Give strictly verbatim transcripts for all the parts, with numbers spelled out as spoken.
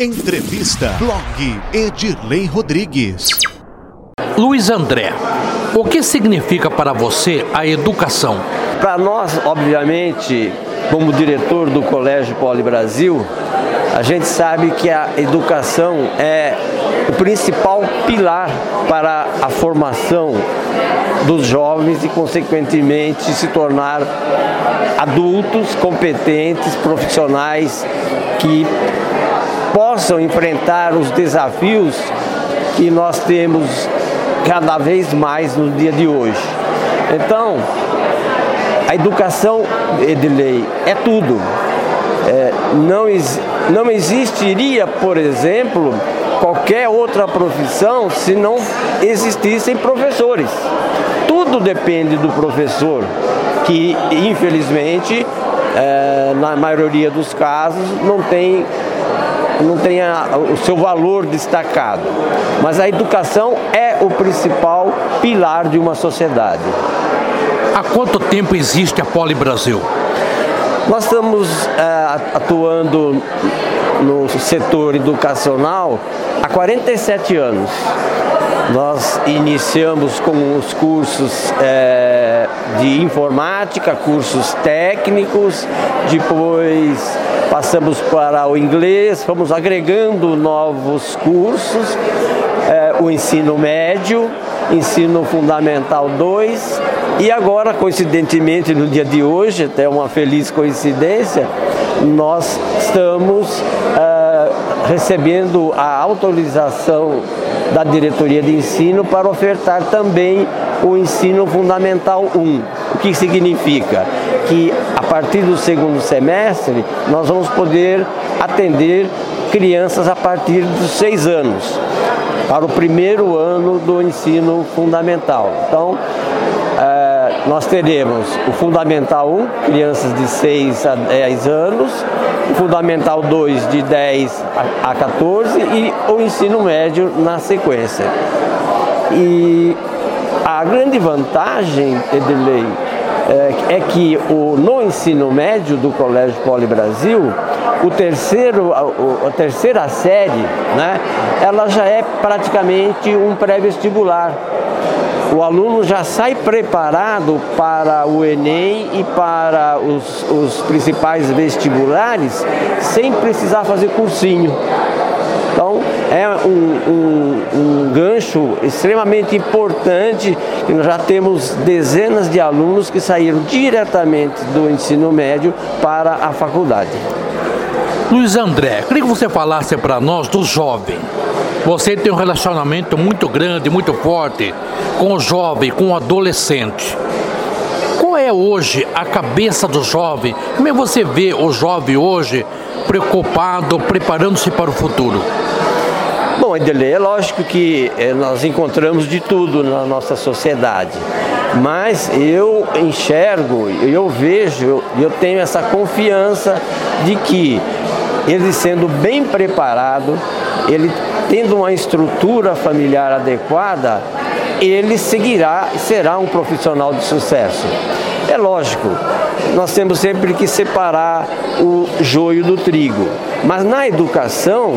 Entrevista Blog Edirlei Rodrigues. Luiz André, o que significa para você a educação? Para nós, obviamente, como diretor do Colégio Poli Brasil, a gente sabe que a educação é o principal pilar para a formação dos jovens e, consequentemente, se tornar adultos, competentes, profissionais que possam enfrentar os desafios que nós temos cada vez mais no dia de hoje. Então, a educação, Edirlei, é tudo. É, não, não existiria, por exemplo, qualquer outra profissão se não existissem professores. Tudo depende do professor, que infelizmente, é, na maioria dos casos, não tem, não tem a, o seu valor destacado. Mas a educação é o principal pilar de uma sociedade. Há quanto tempo existe a Poli Brasil? Nós estamos é, atuando no setor educacional há quarenta e sete anos. Nós iniciamos com os cursos é, de informática, cursos técnicos, depois passamos para o inglês, fomos agregando novos cursos, é, o ensino médio, ensino fundamental dois, e agora, coincidentemente, no dia de hoje, até uma feliz coincidência, nós estamos uh, recebendo a autorização da diretoria de ensino para ofertar também o ensino fundamental um. O que significa? Que a partir do segundo semestre nós vamos poder atender crianças a partir dos seis anos, para o primeiro ano do ensino fundamental. Então, é, nós teremos o Fundamental um, crianças de seis a dez anos, o Fundamental dois de dez a quatorze e o ensino médio na sequência. E a grande vantagem, Edirlei, é, é que o, no ensino médio do Colégio Poli Brasil, o terceiro, a, a terceira série, né, ela já é praticamente um pré-vestibular. O aluno já sai preparado para o Enem e para os, os principais vestibulares sem precisar fazer cursinho. Então, é um, um, um gancho extremamente importante, que nós já temos dezenas de alunos que saíram diretamente do ensino médio para a faculdade. Luiz André, queria que você falasse para nós do jovem. Você tem um relacionamento muito grande, muito forte com o jovem, com o adolescente. Qual é hoje a cabeça do jovem? Como é que você vê o jovem hoje preocupado, preparando-se para o futuro? Bom, Edirlei, é lógico que nós encontramos de tudo na nossa sociedade, mas eu enxergo, eu vejo, eu tenho essa confiança de que ele sendo bem preparado, ele tendo uma estrutura familiar adequada, ele seguirá e será um profissional de sucesso. É lógico, nós temos sempre que separar o joio do trigo, mas na educação,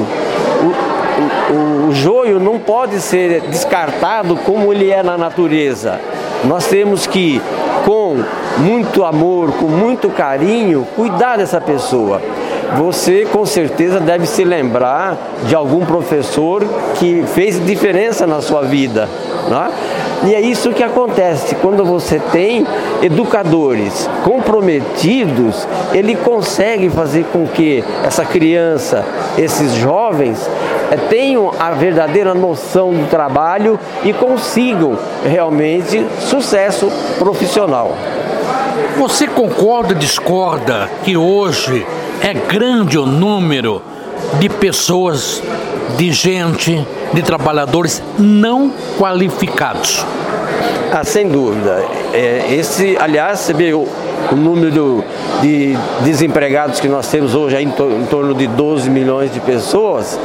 o, o, o joio não pode ser descartado como ele é na natureza. Nós temos que, com muito amor, com muito carinho, cuidar dessa pessoa. Você, com certeza, deve se lembrar de algum professor que fez diferença na sua vida, né? E é isso que acontece. Quando você tem educadores comprometidos, ele consegue fazer com que essa criança, esses jovens, tenham a verdadeira noção do trabalho e consigam realmente sucesso profissional. Você concorda ou discorda que hoje é grande o número de pessoas, de gente, de trabalhadores não qualificados? Ah, sem dúvida. É, esse, aliás, você vê o, o número de desempregados que nós temos hoje, em, to, em torno de doze milhões de pessoas.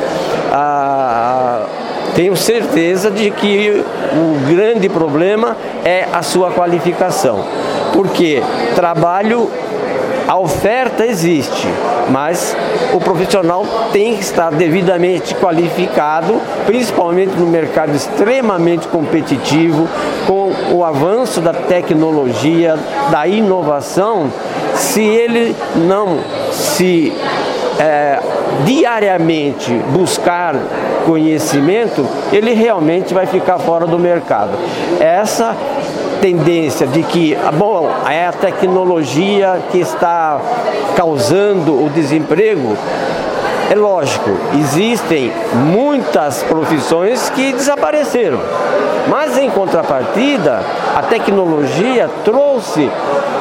Ah, tenho certeza de que o grande problema é a sua qualificação. Porque trabalho a oferta existe, mas o profissional tem que estar devidamente qualificado, principalmente no mercado extremamente competitivo, com o avanço da tecnologia, da inovação. Se ele não se é, diariamente buscar conhecimento, ele realmente vai ficar fora do mercado. Essa tendência de que, bom, é a tecnologia que está causando o desemprego, é lógico, existem muitas profissões que desapareceram, mas em contrapartida, a tecnologia trouxe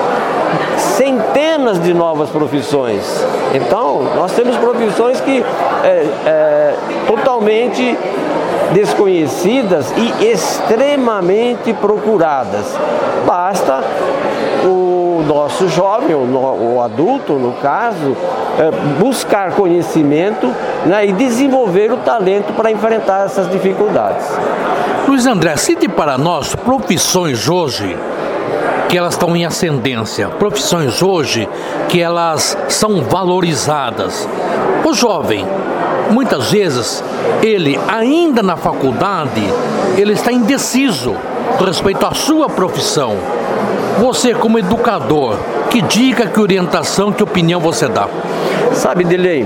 centenas de novas profissões. Então, nós temos profissões que é, é, totalmente desconhecidas e extremamente procuradas. Basta o nosso jovem, o, o adulto, no caso, é, buscar conhecimento, né, e desenvolver o talento para enfrentar essas dificuldades. Luiz André, cite para nós profissões hoje que elas estão em ascendência, profissões hoje que elas são valorizadas. O jovem, muitas vezes, ele ainda na faculdade, ele está indeciso com respeito à sua profissão. Você, como educador, que dica, que orientação, que opinião você dá? Sabe, Delei,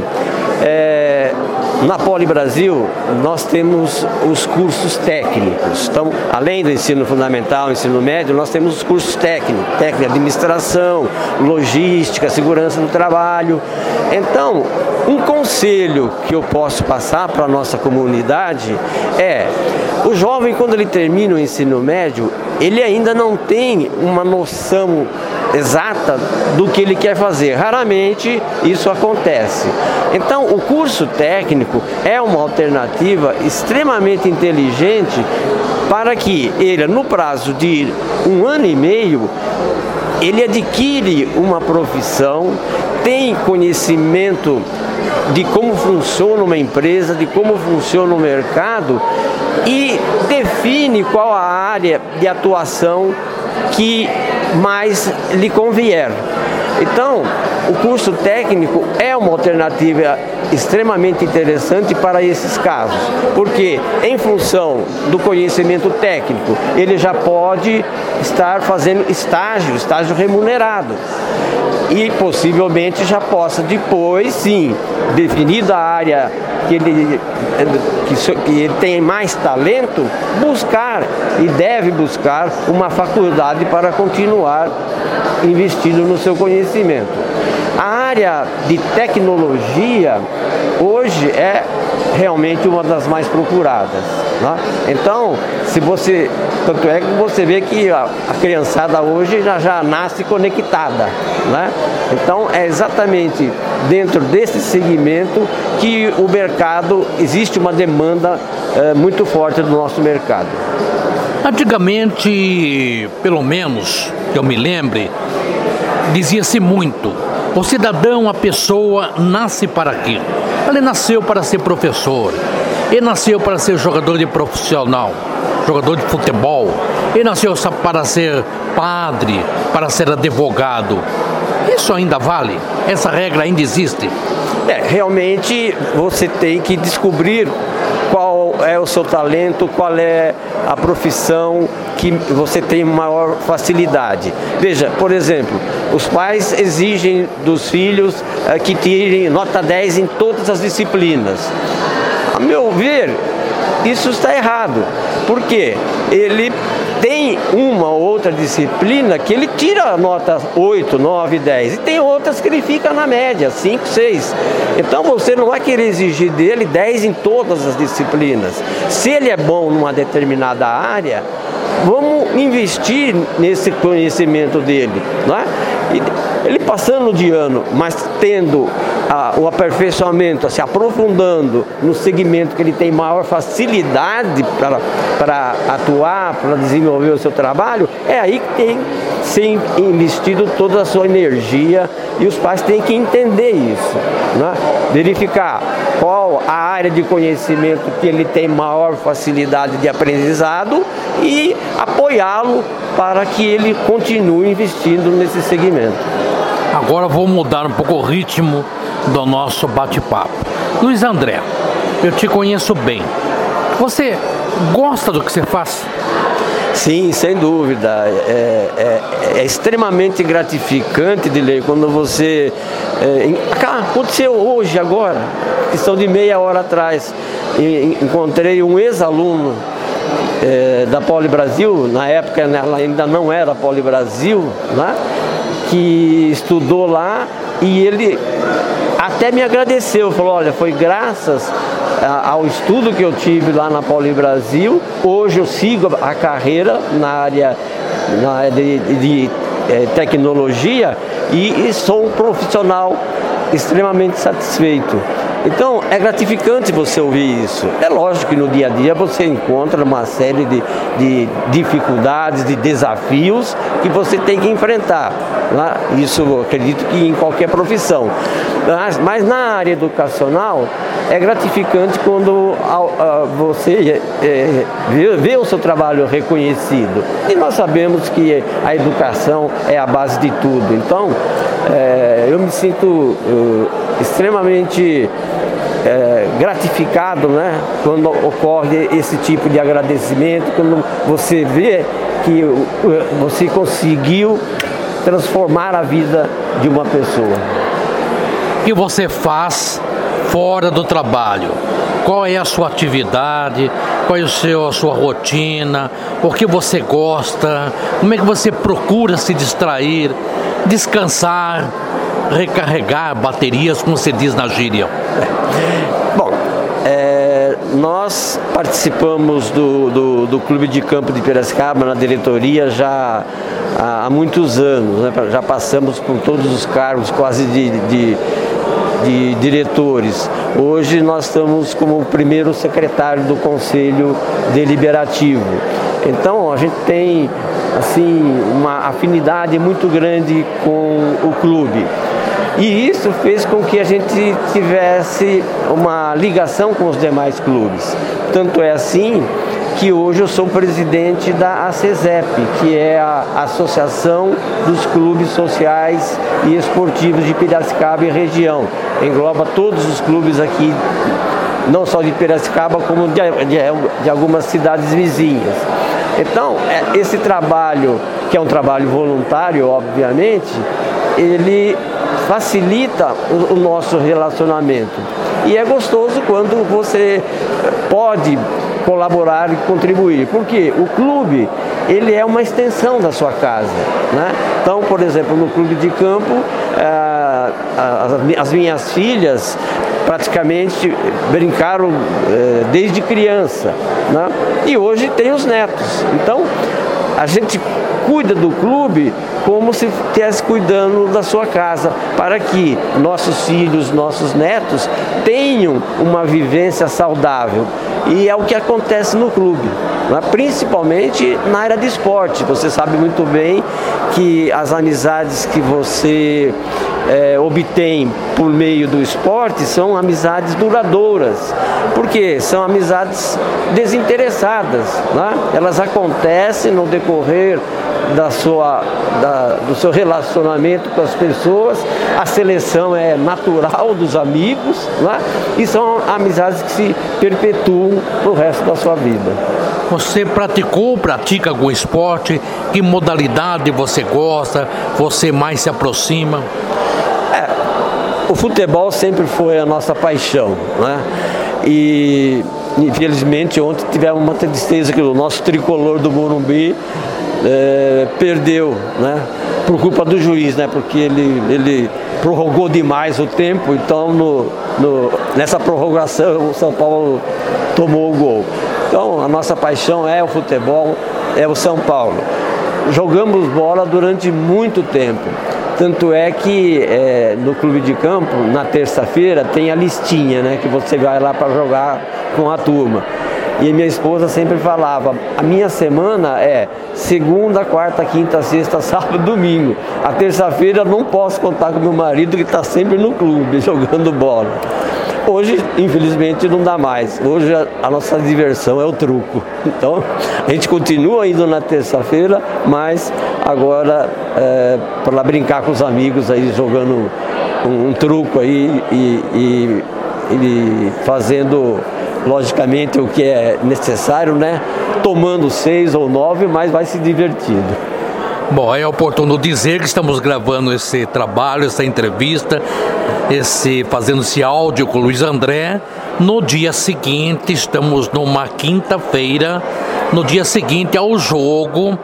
é, na Poli Brasil nós temos os cursos técnicos. Então, além do ensino fundamental, ensino médio, nós temos os cursos técnicos, técnica de administração, logística, segurança do trabalho. Então, um conselho que eu posso passar para a nossa comunidade é: o jovem, quando ele termina o ensino médio, ele ainda não tem uma noção exata do que ele quer fazer. Raramente isso acontece. Então, o curso técnico é uma alternativa extremamente inteligente para que ele, no prazo de um ano e meio, ele adquire uma profissão, tem conhecimento de como funciona uma empresa, de como funciona o mercado e define qual a área de atuação que mais lhe convier. Então, o curso técnico é uma alternativa extremamente interessante para esses casos, porque em função do conhecimento técnico, ele já pode estar fazendo estágio, estágio remunerado. E possivelmente já possa depois, sim, definida a área que ele, que, que ele tem mais talento, buscar e deve buscar uma faculdade para continuar investindo no seu conhecimento. A área de tecnologia hoje é realmente uma das mais procuradas, né? Então, se você, tanto é que você vê que a, a criançada hoje já, já nasce conectada, né? Então, é exatamente dentro desse segmento que o mercado, existe uma demanda é, muito forte do nosso mercado. Antigamente, pelo menos, que eu me lembre, dizia-se muito: o cidadão, a pessoa, nasce para quê? Ele nasceu para ser professor, ele nasceu para ser jogador de profissional, jogador de futebol, ele nasceu para ser padre, para ser advogado. Isso ainda vale? Essa regra ainda existe? É, realmente você tem que descobrir qual é o seu talento, qual é a profissão que você tem maior facilidade. Veja, por exemplo, os pais exigem dos filhos uh, que tirem nota dez em todas as disciplinas. A meu ver, isso está errado. Por quê? Ele tem uma ou outra disciplina que ele tira nota oito, nove, dez, e tem outras que ele fica na média, cinco, seis. Então você não vai querer exigir dele dez em todas as disciplinas. Se ele é bom numa determinada área, vamos investir nesse conhecimento dele, não é? Ele passando de ano, mas tendo ah, o aperfeiçoamento, se aprofundando no segmento que ele tem maior facilidade para, para atuar, para desenvolver o seu trabalho, é aí que tem que ser investido toda a sua energia, e os pais têm que entender isso, né? Verificar qual a área de conhecimento que ele tem maior facilidade de aprendizado e apoiá-lo para que ele continue investindo nesse segmento. Agora vou mudar um pouco o ritmo do nosso bate-papo. Luiz André, eu te conheço bem. Você gosta do que você faz? Sim, sem dúvida. É, é, é extremamente gratificante, Dilei, quando você... É, aconteceu hoje, agora, questão de meia hora atrás, encontrei um ex-aluno é, da Poli Brasil, na época ela ainda não era Poli Brasil, né, que estudou lá, e ele até me agradeceu, falou, olha, foi graças ao estudo que eu tive lá na Poli Brasil, hoje eu sigo a carreira na área, na área de, de, de é, tecnologia e, e sou um profissional extremamente satisfeito. Então é gratificante você ouvir isso. É lógico que no dia a dia você encontra uma série de, de dificuldades, de desafios que você tem que enfrentar. Né? Isso eu acredito que em qualquer profissão. Mas, mas na área educacional é gratificante quando a, a, você é, vê, vê o seu trabalho reconhecido. E nós sabemos que a educação é a base de tudo. Então é, eu me sinto uh, extremamente É, gratificado, né, quando ocorre esse tipo de agradecimento, quando você vê que você conseguiu transformar a vida de uma pessoa. O que você faz fora do trabalho? Qual é a sua atividade? Qual é o seu, a sua rotina? O que você gosta? Como é que você procura se distrair, descansar, recarregar baterias, como se diz na gíria? Bom, é, nós participamos do, do, do Clube de Campo de Piracicaba na diretoria já há, há muitos anos, né? Já passamos por todos os cargos quase de, de, de diretores. Hoje nós estamos como o primeiro secretário do Conselho Deliberativo. Então a gente tem assim, uma afinidade muito grande com o clube. E isso fez com que a gente tivesse uma ligação com os demais clubes. Tanto é assim que hoje eu sou presidente da A C E S E P, que é a Associação dos Clubes Sociais e Esportivos de Piracicaba e região. Engloba todos os clubes aqui, não só de Piracicaba, como de, de, de algumas cidades vizinhas. Então, esse trabalho, que é um trabalho voluntário, obviamente, ele facilita o, o nosso relacionamento. E é gostoso quando você pode colaborar e contribuir, porque o clube, ele é uma extensão da sua casa, né? Então, por exemplo, no clube de campo, ah, as, as minhas filhas praticamente brincaram eh, desde criança, né? E hoje tem os netos. Então, a gente cuida do clube como se estivesse cuidando da sua casa, para que nossos filhos, nossos netos tenham uma vivência saudável. E é o que acontece no clube, né? Principalmente na área de esporte. Você sabe muito bem que as amizades que você é, obtém por meio do esporte são amizades duradouras, porque são amizades desinteressadas, né? Elas acontecem no decorrer da sua, da, do seu relacionamento com as pessoas. A seleção é natural dos amigos, né? E são amizades que se perpetuam no resto da sua vida. Você praticou, pratica algum esporte? Que modalidade você gosta? Você mais se aproxima? É, o futebol sempre foi a nossa paixão, né? E infelizmente ontem tivemos uma tristeza que o nosso tricolor do Morumbi é, perdeu, né? Por culpa do juiz, né? Porque ele, ele prorrogou demais o tempo, então no, no, nessa prorrogação o São Paulo tomou o gol. Então a nossa paixão é o futebol, é o São Paulo. Jogamos bola durante muito tempo. Tanto é que é, no clube de campo, na terça-feira, tem a listinha, né? Que você vai lá para jogar com a turma. E minha esposa sempre falava, a minha semana é segunda, quarta, quinta, sexta, sábado, domingo. A terça-feira eu não posso contar com meu marido, que está sempre no clube, jogando bola. Hoje, infelizmente, não dá mais. Hoje a, a nossa diversão é o truco. Então, a gente continua indo na terça-feira, mas agora é, para brincar com os amigos aí, jogando um, um truco aí e, e, e fazendo, logicamente, o que é necessário, né? Tomando seis ou nove, mas vai se divertindo. Bom, é oportuno dizer que estamos gravando esse trabalho, essa entrevista, esse, fazendo esse áudio com o Luiz André. No dia seguinte, estamos numa quinta-feira, no dia seguinte ao jogo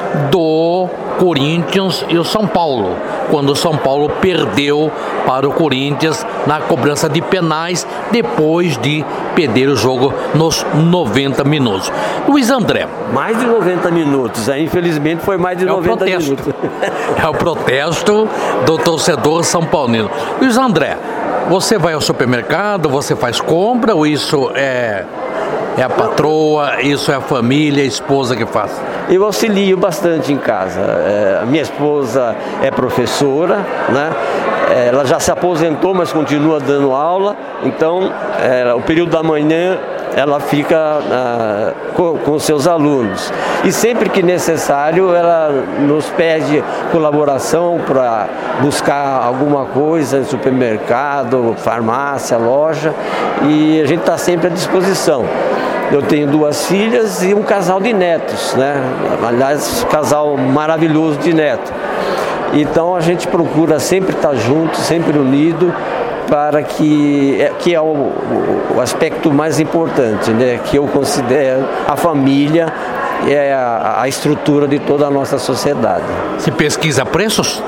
do Corinthians e o São Paulo, quando o São Paulo perdeu para o Corinthians na cobrança de penais, depois de perder o jogo nos noventa minutos. Luiz André. Mais de noventa minutos, é, infelizmente foi mais de é noventa minutos. É o protesto do torcedor são paulino. Luiz André, você vai ao supermercado, você faz compra ou isso é... É a patroa, isso é a família, a esposa que faz? Eu auxilio bastante em casa. É, a minha esposa é professora, né? Ela já se aposentou, mas continua dando aula. Então, é, o período da manhã ela fica ah, com, com os seus alunos. E sempre que necessário, ela nos pede colaboração para buscar alguma coisa em supermercado, farmácia, loja, e a gente está sempre à disposição. Eu tenho duas filhas e um casal de netos, né? Aliás, um casal maravilhoso de neto. Então a gente procura sempre estar junto, sempre unido, para que, que é o, o aspecto mais importante, né? Que eu considero a família é a, a estrutura de toda a nossa sociedade. Você pesquisa preços?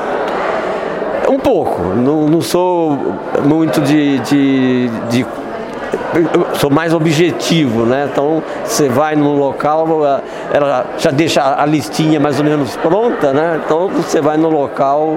Um pouco, não, não sou muito de, de, de eu sou mais objetivo, né? Então você vai num local, ela já deixa a listinha mais ou menos pronta, né? Então você vai no local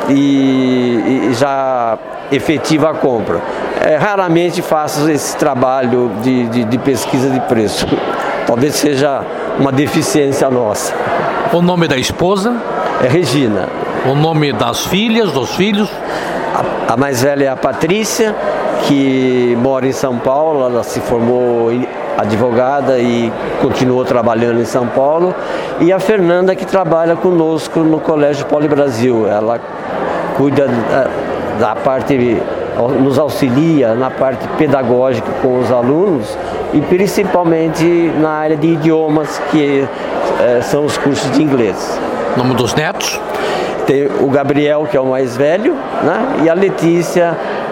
e, e já efetiva a compra. É, raramente faço esse trabalho de, de, de pesquisa de preço. Talvez seja uma deficiência nossa. O nome da esposa? É Regina. O nome das filhas, dos filhos? A, a mais velha é a Patrícia, que mora em São Paulo. Ela se formou advogada e continuou trabalhando em São Paulo. E a Fernanda, que trabalha conosco no Colégio Poli Brasil. Ela cuida da, da parte, nos auxilia na parte pedagógica com os alunos e principalmente na área de idiomas, que é, são os cursos de inglês. Nome dos netos? Tem o Gabriel, que é o mais velho, né? E a Letícia,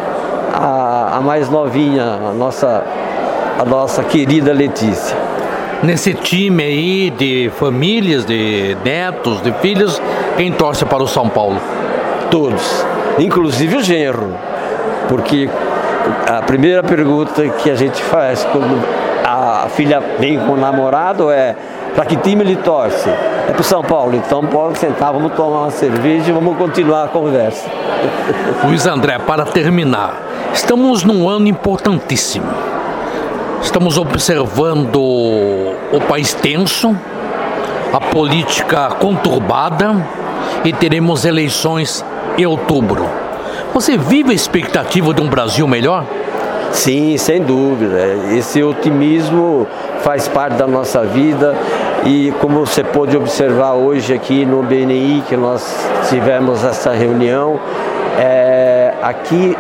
a, a mais novinha, a nossa, a nossa querida Letícia. Nesse time aí de famílias, de netos, de filhos, quem torce para o São Paulo? Todos, inclusive o genro, porque a primeira pergunta que a gente faz quando a filha vem com o namorado é: para que time ele torce? É para o São Paulo. Então pode sentar, vamos tomar uma cerveja e vamos continuar a conversa. Luiz André, para terminar, estamos num ano importantíssimo. Estamos observando o país tenso, a política conturbada e teremos eleições em outubro. Você vive a expectativa de um Brasil melhor? Sim, sem dúvida. Esse otimismo faz parte da nossa vida e, como você pôde observar hoje aqui no B N I, que nós tivemos essa reunião, é, aqui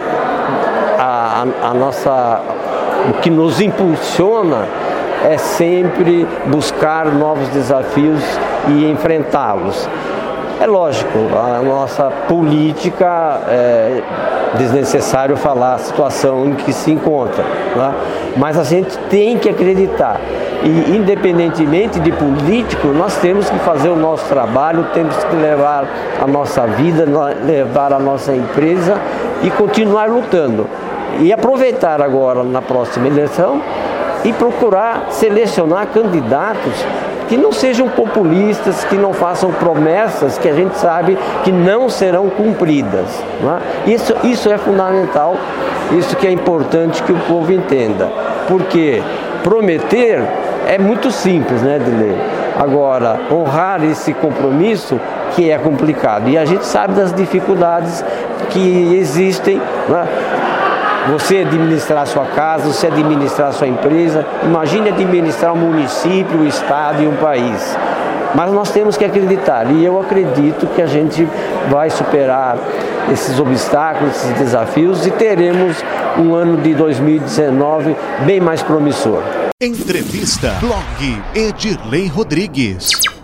a, a, a nossa, o que nos impulsiona é sempre buscar novos desafios e enfrentá-los. É lógico, a nossa política é desnecessário falar a situação em que se encontra, né? Mas a gente tem que acreditar. E independentemente de político, nós temos que fazer o nosso trabalho, temos que levar a nossa vida, levar a nossa empresa e continuar lutando. E aproveitar agora na próxima eleição e procurar selecionar candidatos que não sejam populistas, que não façam promessas que a gente sabe que não serão cumpridas, não é? Isso, isso é fundamental, isso que é importante que o povo entenda, porque prometer é muito simples, né, de ler. Agora, honrar esse compromisso que é complicado, e a gente sabe das dificuldades que existem, não é? você administrar a sua casa, você administrar a sua empresa, imagine administrar um município, um estado e um país. Mas nós temos que acreditar, e eu acredito que a gente vai superar esses obstáculos, esses desafios, e teremos um ano de dois mil e dezenove bem mais promissor. Entrevista Blog Edirlei Rodrigues.